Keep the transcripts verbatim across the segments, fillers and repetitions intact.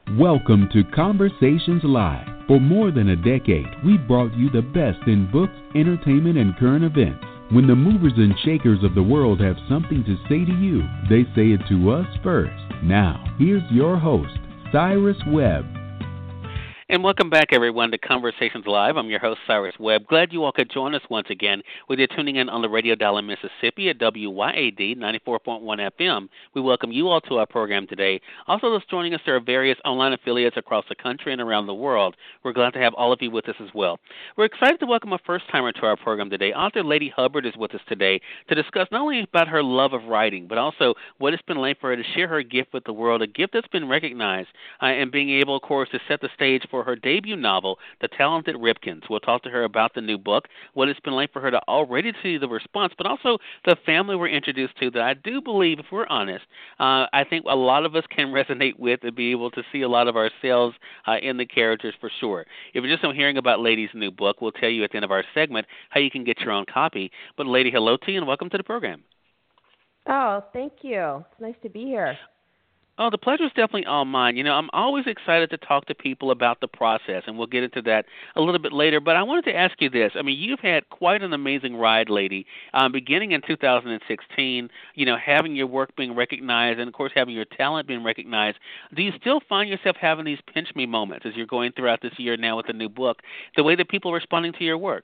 Welcome to Conversations Live. For more than a decade, we've brought you the best in books, entertainment, and current events. When the movers and shakers of the world have something to say to you, they say it to us first. Now, here's your host, Cyrus Webb. And welcome back, everyone, to Conversations Live. I'm your host, Cyrus Webb. Glad you all could join us once again, whether you're tuning in on the radio dial in Mississippi at W Y A D ninety-four point one F M. We welcome you all to our program today. Also, those joining us, there are various online affiliates across the country and around the world. We're glad to have all of you with us as well. We're excited to welcome a first-timer to our program today. Author Lady Hubbard is with us today to discuss not only about her love of writing, but also what it's been like for her to share her gift with the world, a gift that's been recognized, uh, and being able, of course, to set the stage for her debut novel, The Talented Ripkins. We'll talk to her about the new book, what it's been like for her to already see the response, but also the family we're introduced to that I do believe, if we're honest, uh, I think a lot of us can resonate with and be able to see a lot of ourselves uh, in the characters for sure. If you're just hearing about Lady's new book, we'll tell you at the end of our segment how you can get your own copy. But Lady, hello to you and welcome to the program. Oh, thank you. It's nice to be here. Oh, the pleasure is definitely all mine. You know, I'm always excited to talk to people about the process, and we'll get into that a little bit later. But I wanted to ask you this. I mean, you've had quite an amazing ride, Lady, um, beginning in two thousand sixteen, you know, having your work being recognized and, of course, having your talent being recognized. Do you still find yourself having these pinch-me moments as you're going throughout this year now with the new book, the way that people are responding to your work?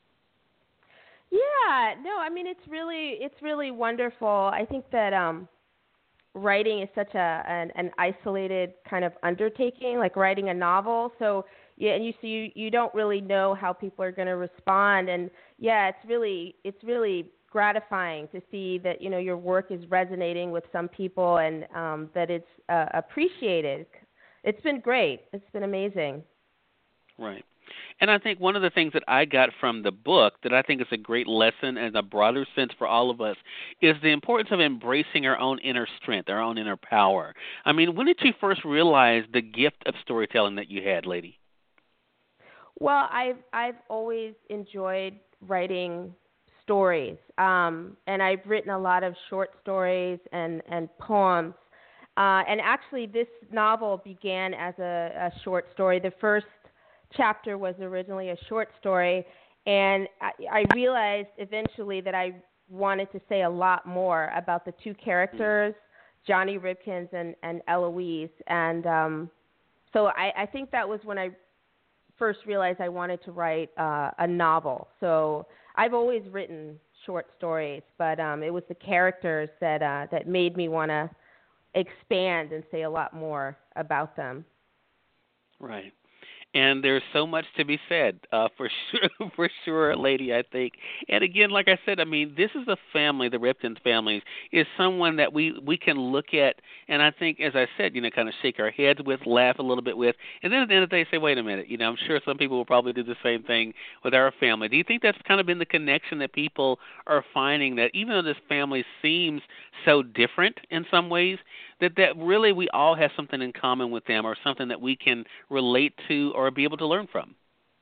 Yeah, no, I mean, it's really, it's really wonderful. I think that um, writing is such a an, an isolated kind of undertaking, like writing a novel. So yeah, and you so you, you don't really know how people are going to respond. And yeah, it's really it's really gratifying to see that you know your work is resonating with some people and um, that it's uh, appreciated. It's been great. It's been amazing. Right. And I think one of the things that I got from the book that I think is a great lesson and a broader sense for all of us is the importance of embracing our own inner strength, our own inner power. I mean, when did you first realize the gift of storytelling that you had, Lady? Well, I've I've always enjoyed writing stories, um, and I've written a lot of short stories and, and poems. Uh, and actually, this novel began as a, a short story. The first chapter was originally a short story, and I, I realized eventually that I wanted to say a lot more about the two characters, Johnny Ripkins and, and Eloise. And um, so I, I think that was when I first realized I wanted to write uh, a novel. So I've always written short stories, but um, it was the characters that uh, that made me want to expand and say a lot more about them. Right. And there's so much to be said, uh, for sure, for sure, Lady, I think. And again, like I said, I mean, this is a family, the Ripkins family, is someone that we, we can look at, and I think, as I said, you know, kind of shake our heads with, laugh a little bit with, and then at the end of the day say, wait a minute, you know, I'm sure some people will probably do the same thing with our family. Do you think that's kind of been the connection that people are finding, that even though this family seems so different in some ways, that, that really we all have something in common with them or something that we can relate to or be able to learn from?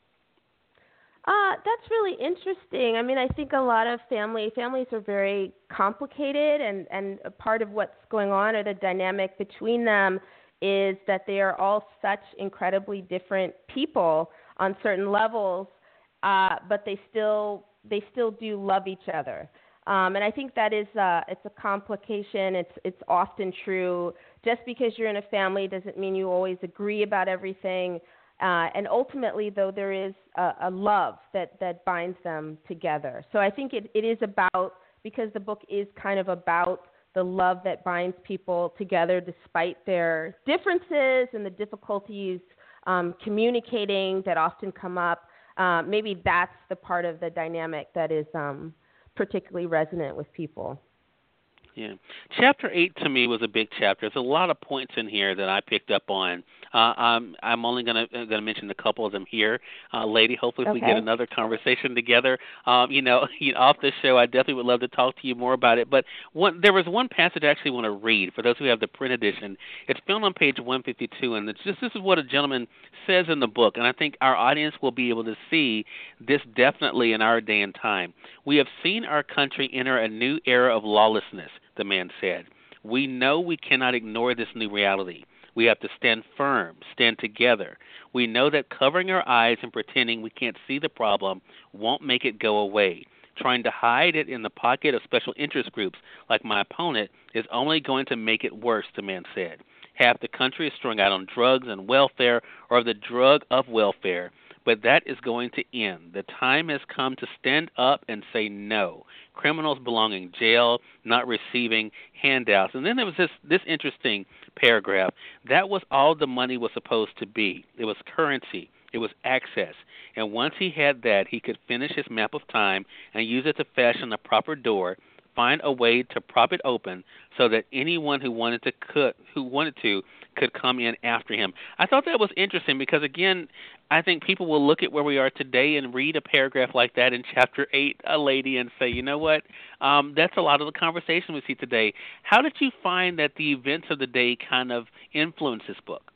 Uh, that's really interesting. I mean, I think a lot of family families are very complicated, and, and a part of what's going on or the dynamic between them is that they are all such incredibly different people on certain levels, uh, but they still they still do love each other. Um, and I think that is uh, it's a complication. It's it's often true. Just because you're in a family doesn't mean you always agree about everything. Uh, and ultimately, though, there is a, a love that, that binds them together. So I think it, it is about, because the book is kind of about the love that binds people together despite their differences and the difficulties um, communicating that often come up. Uh, maybe that's the part of the dynamic that is um, particularly resonant with people. Yeah. Chapter eight to me was a big chapter. There's a lot of points in here that I picked up on. Uh, I'm, I'm only going to going to mention a couple of them here. Uh, Lady, hopefully if okay. we get another conversation together, um, you know, off this show, I definitely would love to talk to you more about it. But one, there was one passage I actually want to read for those who have the print edition. It's found on page one fifty-two, and it's just this is what a gentleman says in the book, and I think our audience will be able to see this definitely in our day and time. We have seen our country enter a new era of lawlessness, the man said. We know we cannot ignore this new reality. We have to stand firm, stand together. We know that covering our eyes and pretending we can't see the problem won't make it go away. Trying to hide it in the pocket of special interest groups like my opponent is only going to make it worse, the man said. Half the country is strung out on drugs and welfare, or the drug of welfare, but that is going to end. The time has come to stand up and say no. Criminals belong in jail, not receiving handouts. And then there was this, this interesting paragraph. That was all the money was supposed to be. It was currency. It was access. And once he had that, he could finish his map of time and use it to fashion the proper door, find a way to prop it open so that anyone who wanted to could, who wanted to could come in after him. I thought that was interesting because, again, I think people will look at where we are today and read a paragraph like that in Chapter eight, a lady, and say, you know what, um, that's a lot of the conversation we see today. How did you find that the events of the day kind of influenced this book?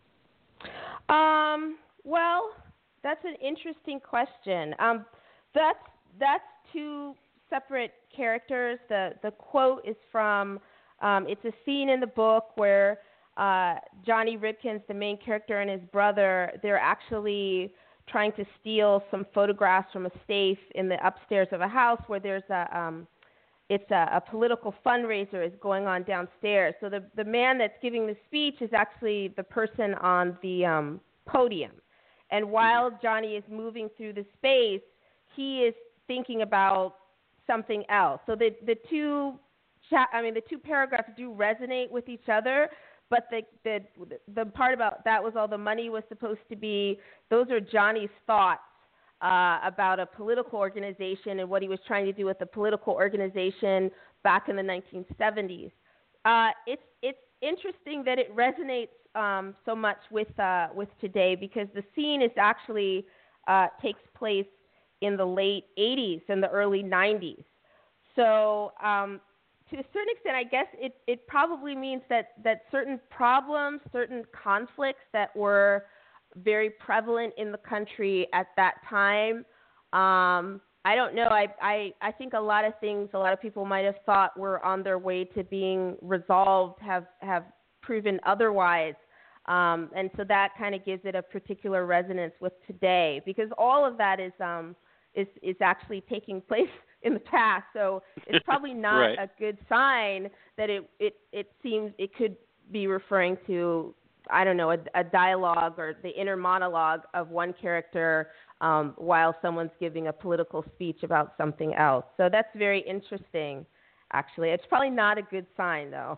Um, well, that's an interesting question. Um, that's, that's two separate characters. The the quote is from, um, it's a scene in the book where uh, Johnny Ripkins, the main character, and his brother, they're actually trying to steal some photographs from a safe in the upstairs of a house where there's a, um, it's a, a political fundraiser is going on downstairs. So the, the man that's giving the speech is actually the person on the um, podium. And while Johnny is moving through the space, he is thinking about something else. So the the two, cha- I mean, the two paragraphs do resonate with each other. But the the the part about that was all the money was supposed to be. Those are Johnny's thoughts uh, about a political organization and what he was trying to do with the political organization back in the nineteen seventies. Uh, it's it's interesting that it resonates um, so much with uh, with today because the scene is actually uh, takes place in the late eighties and the early nineties. So um, to a certain extent, I guess it, it probably means that, that certain problems, certain conflicts that were very prevalent in the country at that time, um, I don't know. I, I, I think a lot of things a lot of people might have thought were on their way to being resolved have, have proven otherwise. Um, and so that kind of gives it a particular resonance with today because all of that is um, is, is actually taking place in the past. So it's probably not right. a good sign that it, it, it seems it could be referring to, I don't know, a, a dialogue or the inner monologue of one character um, while someone's giving a political speech about something else. So that's very interesting, actually. It's probably not a good sign, though.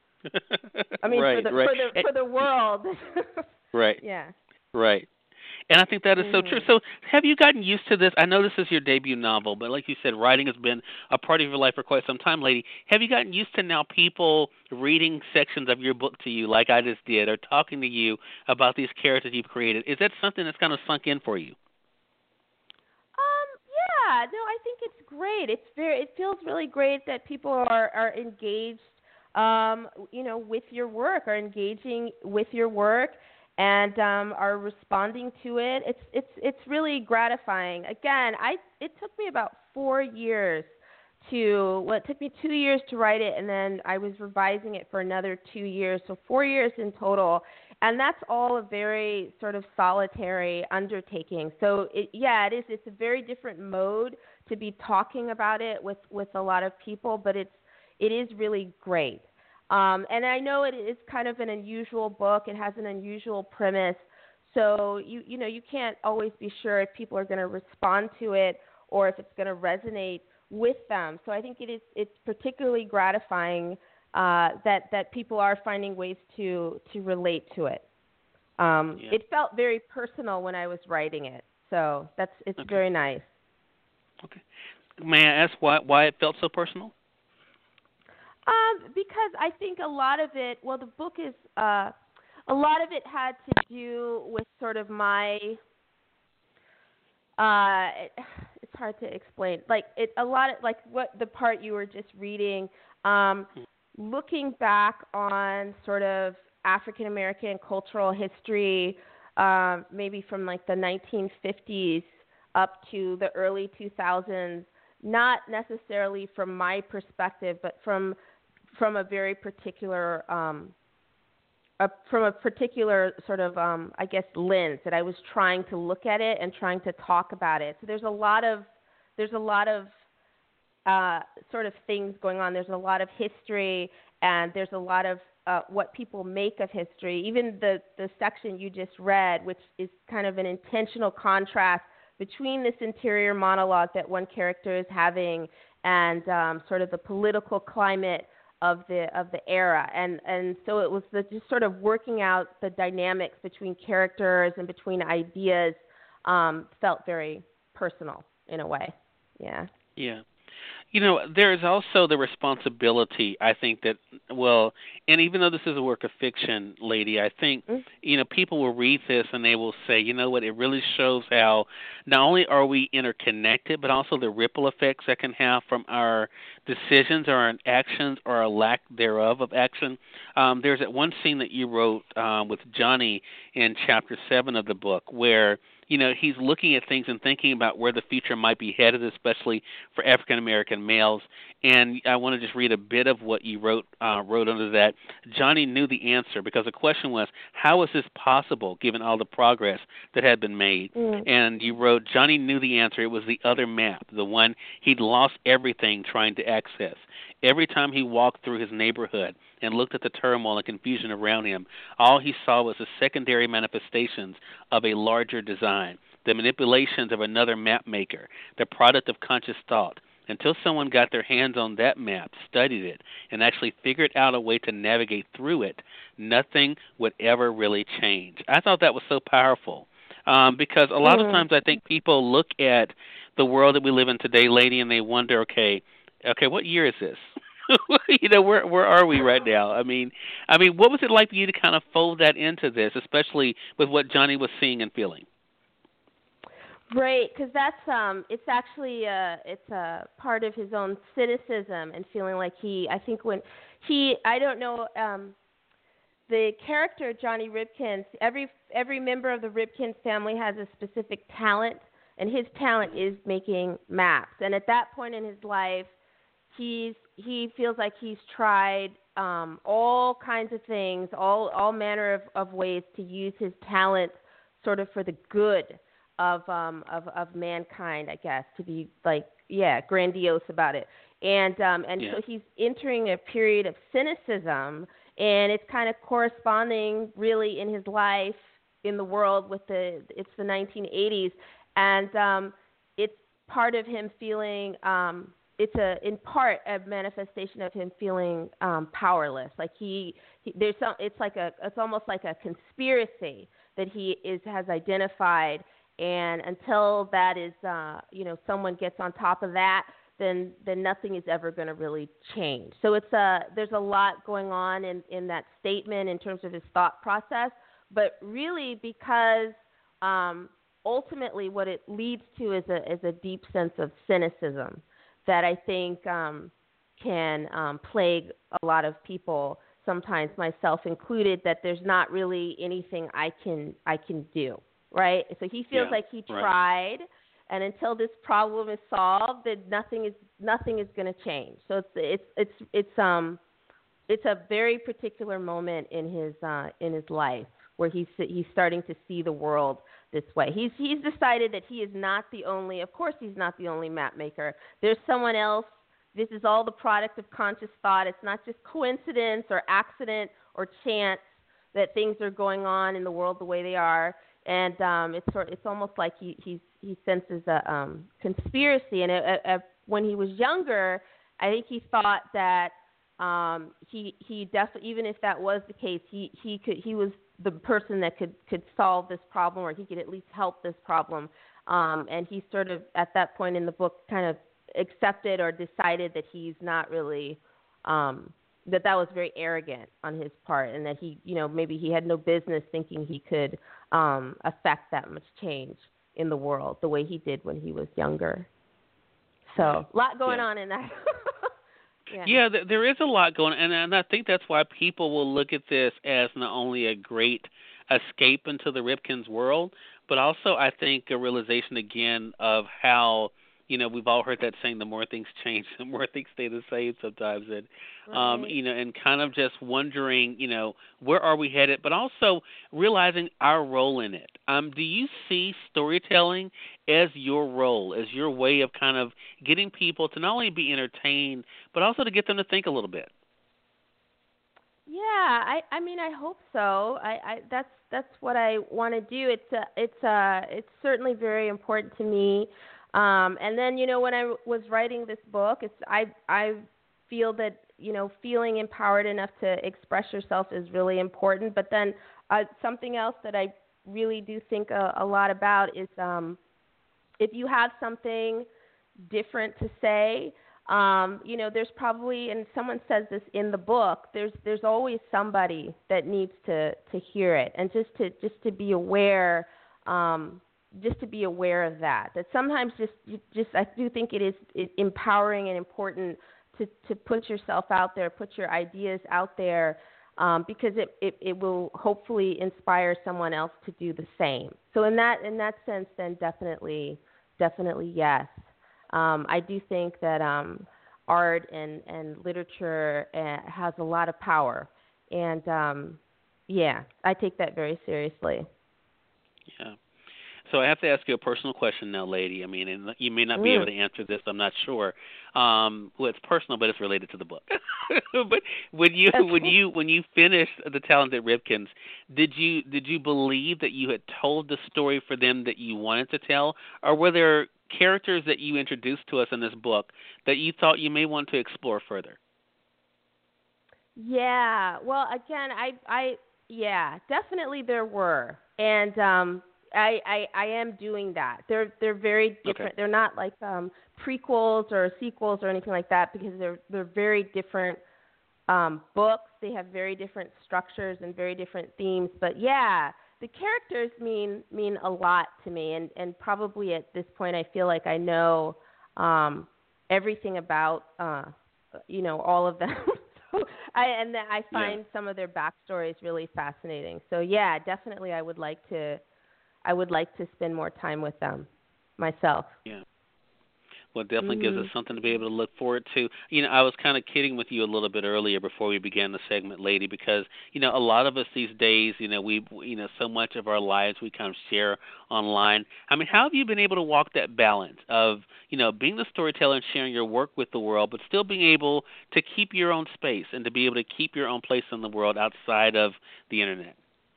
I mean, right, for, the, right. for the for the world. right. Yeah. Right. And I think that is mm-hmm. so true. So have you gotten used to this? I know this is your debut novel, but like you said, writing has been a part of your life for quite some time, lady. Have you gotten used to now people reading sections of your book to you like I just did or talking to you about these characters you've created? Is that something that's kind of sunk in for you? Um, yeah. No, I think it's great. It's very. It feels really great that people are, are engaged, um, you know, with your work, are engaging with your work. And um, are responding to it. It's it's it's really gratifying. Again, I it took me about four years to well, it took me two years to write it, and then I was revising it for another two years, so four years in total. And that's all a very sort of solitary undertaking. So it, yeah, it is. It's a very different mode to be talking about it with, with a lot of people, but it's it is really great. Um, and I know it is kind of an unusual book. It has an unusual premise. So, you you know, you can't always be sure if people are going to respond to it or if it's going to resonate with them. So I think it is it's particularly gratifying uh, that, that people are finding ways to, to relate to it. Um, yeah. It felt very personal when I was writing it. So that's it's okay. very nice. Okay. May I ask why why it felt so personal? Um, because I think a lot of it, well, the book is, uh, a lot of it had to do with sort of my, uh, it, it's hard to explain. Like it, a lot of, like what the part you were just reading, um, looking back on sort of African American cultural history, um, maybe from like the nineteen fifties up to the early two thousands, not necessarily from my perspective, but from from a very particular um, a, from a particular sort of, um, I guess, lens that I was trying to look at it and trying to talk about it. So there's a lot of there's a lot of uh, sort of things going on. There's a lot of history, and there's a lot of uh, what people make of history. Even the the section you just read, which is kind of an intentional contrast between this interior monologue that one character is having and um, sort of the political climate of the of the era, and and so it was the, just sort of working out the dynamics between characters and between ideas um, felt very personal in a way. Yeah. Yeah. You know, there is also the responsibility, I think, that, well, and even though this is a work of fiction, lady, I think, mm-hmm. you know, people will read this and they will say, you know what, it really shows how not only are we interconnected, but also the ripple effects that can have from our decisions or our actions or our lack thereof of action. Um, there's that one scene that you wrote um, with Johnny in chapter seven of the book where, you know, he's looking at things and thinking about where the future might be headed, especially for African-American males. And I want to just read a bit of what you wrote uh, wrote under that. Johnny knew the answer because the question was, how is this possible given all the progress that had been made? Mm. And you wrote, Johnny knew the answer. It was the other map, the one he'd lost everything trying to access. Every time he walked through his neighborhood and looked at the turmoil and confusion around him, all he saw was the secondary manifestations of a larger design, the manipulations of another map maker, the product of conscious thought. Until someone got their hands on that map, studied it, and actually figured out a way to navigate through it, nothing would ever really change. I thought that was so powerful um, because a lot mm-hmm. of times I think people look at the world that we live in today, lady, and they wonder, okay, okay, what year is this? you know, where where are we right now? I mean, I mean, what was it like for you to kind of fold that into this, especially with what Johnny was seeing and feeling? Right, because that's um, it's actually a, it's a part of his own cynicism and feeling like he. I think when he, I don't know, um, the character Johnny Ripkins. Every every member of the Ripkins family has a specific talent, and his talent is making maps. And at that point in his life, he's he feels like he's tried um, all kinds of things, all all manner of, of ways to use his talent, sort of for the good of um of, of mankind, I guess, to be like yeah grandiose about it, and um and yeah. so he's entering a period of cynicism, and it's kind of corresponding really in his life in the world with the it's the nineteen eighties, and um it's part of him feeling um it's a in part a manifestation of him feeling um powerless, like he, he there's some it's like a it's almost like a conspiracy that he is has identified. And until that is, uh, you know, someone gets on top of that, then then nothing is ever going to really change. So it's a there's a lot going on in, in that statement in terms of his thought process, but really because um, ultimately what it leads to is a is a deep sense of cynicism that I think um, can um, plague a lot of people, sometimes myself included, that there's not really anything I can I can do. Right, so he feels yeah, like he tried, right. and until this problem is solved, then nothing is nothing is going to change. So it's it's it's it's um it's a very particular moment in his uh, in his life where he's he's starting to see the world this way. He's he's decided that he is not the only. Of course, he's not the only map maker. There's someone else. This is all the product of conscious thought. It's not just coincidence or accident or chance that things are going on in the world the way they are. And um, it's sort it's almost like he he's, he senses a um, conspiracy. And uh, uh, when he was younger, I think he thought that um, he he definitely, even if that was the case, he, he could he was the person that could, could solve this problem, or he could at least help this problem. Um, and he sort of at that point in the book kind of accepted or decided that he's not really um, that that was very arrogant on his part, and that he, you know, maybe he had no business thinking he could um, affect that much change in the world the way he did when he was younger. So a lot going yeah. on in that. yeah, yeah th- there is a lot going on, and, and I think that's why people will look at this as not only a great escape into the Ripkins world, but also I think a realization again of how you know, we've all heard that saying, the more things change, the more things stay the same sometimes. And, um, Right. you know, and kind of just wondering, you know, where are we headed, but also realizing our role in it. Um, do you see storytelling as your role, as your way of kind of getting people to not only be entertained, but also to get them to think a little bit? Yeah, I I mean I hope so. I, I that's that's what I want to do. It's a, it's a, it's certainly very important to me. Um, and then you know when I was writing this book, it's I I feel that you know feeling empowered enough to express yourself is really important. But then uh, something else that I really do think a, a lot about is um, if you have something different to say. Um, you know, there's probably, and someone says this in the book, there's there's always somebody that needs to, to hear it, and just to just to be aware, um, just to be aware of that. That sometimes just just I do think it is empowering and important to, to put yourself out there, put your ideas out there, um, because it, it, it will hopefully inspire someone else to do the same. So in that in that sense, then definitely definitely yes. Um, I do think that um, art and, and literature uh, has a lot of power. And, um, yeah, I take that very seriously. Yeah. So I have to ask you a personal question now, lady. I mean, and you may not be Mm. able to answer this. I'm not sure. Um, well, it's personal, but it's related to the book. But when you Okay. when you when you finished The Talented Ripkins, did you did you believe that you had told the story for them that you wanted to tell, or were there characters that you introduced to us in this book that you thought you may want to explore further? Yeah. Well, again, I, I, yeah, definitely there were, and um, I, I, I am doing that. They're, they're very different. Okay. They're not like um, prequels or sequels or anything like that because they're, they're very different um, books. They have very different structures and very different themes. But yeah, the characters mean mean a lot to me, and, and probably at this point, I feel like I know um, everything about, uh, you know, all of them. so I and then I find Yeah. some of their backstories really fascinating. So yeah, definitely, I would like to, I would like to spend more time with them myself. Yeah. Well, it definitely gives us Mm-hmm. something to be able to look forward to. You know, I was kind of kidding with you a little bit earlier before we began the segment, lady, because, you know, a lot of us these days, you know, we, you know, so much of our lives we kind of share online. I mean, how have you been able to walk that balance of, you know, being the storyteller and sharing your work with the world, but still being able to keep your own space and to be able to keep your own place in the world outside of the Internet?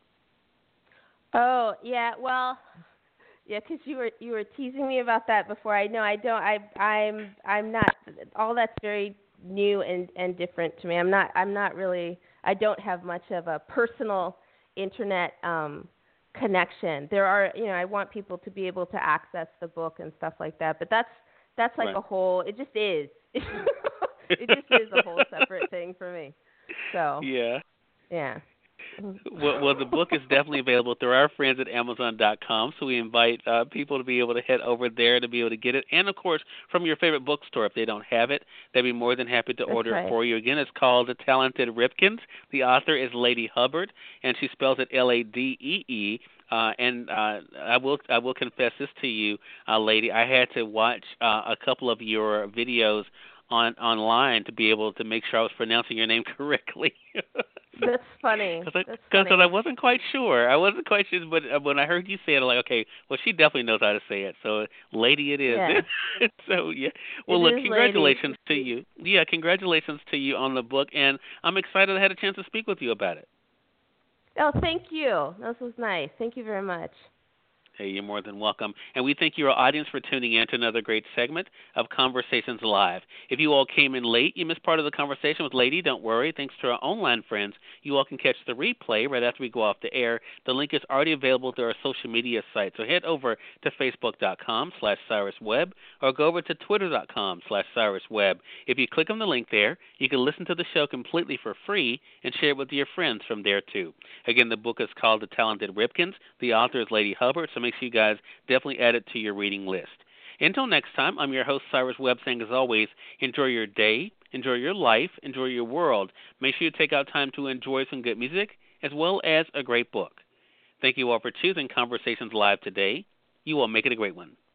Oh yeah, well. Yeah, because you were you were teasing me about that before. I know I don't. I I'm I'm not. All that's very new and and different to me. I'm not. I'm not really. I don't have much of a personal internet um, connection. There are. You know, I want people to be able to access the book and stuff like that. But that's that's like Right. a whole. It just is. It just is a whole separate thing for me. So Yeah. yeah. Well, well, the book is definitely available through our friends at Amazon dot com, so we invite uh, people to be able to head over there to be able to get it. And, of course, from your favorite bookstore, if they don't have it, they'd be more than happy to That's order right. it for you. Again, it's called The Talented Ripkins. The author is Lady Hubbard, and she spells it L A D E E. Uh, and uh, I will I will confess this to you, uh, lady. I had to watch uh, a couple of your videos on online to be able to make sure I was pronouncing your name correctly. That's funny. Because That's I, funny. I wasn't quite sure. I wasn't quite sure, but when I heard you say it, I'm like, okay, well, she definitely knows how to say it. So, lady, it is. Yeah. So, yeah. Well, It look, is congratulations lady. to you. Yeah, congratulations to you on the book, and I'm excited I had a chance to speak with you about it. Oh, thank you. This was nice. Thank you very much. Hey, you're more than welcome. And we thank your audience for tuning in to another great segment of Conversations Live. If you all came in late, you missed part of the conversation with Lady. Don't worry. Thanks to our online friends, you all can catch the replay right after we go off the air. The link is already available through our social media site. So head over to facebook.com slash cyrusweb or go over to twitter.com slash cyrusweb. If you click on the link there, you can listen to the show completely for free and share it with your friends from there, too. Again, the book is called The Talented Ripkins. The author is Lady Hubbard, so make sure you guys definitely add it to your reading list. Until next time, I'm your host, Cyrus Webb, saying as always, enjoy your day, enjoy your life, enjoy your world. Make sure you take out time to enjoy some good music as well as a great book. Thank you all for choosing Conversations Live today. You all make it a great one.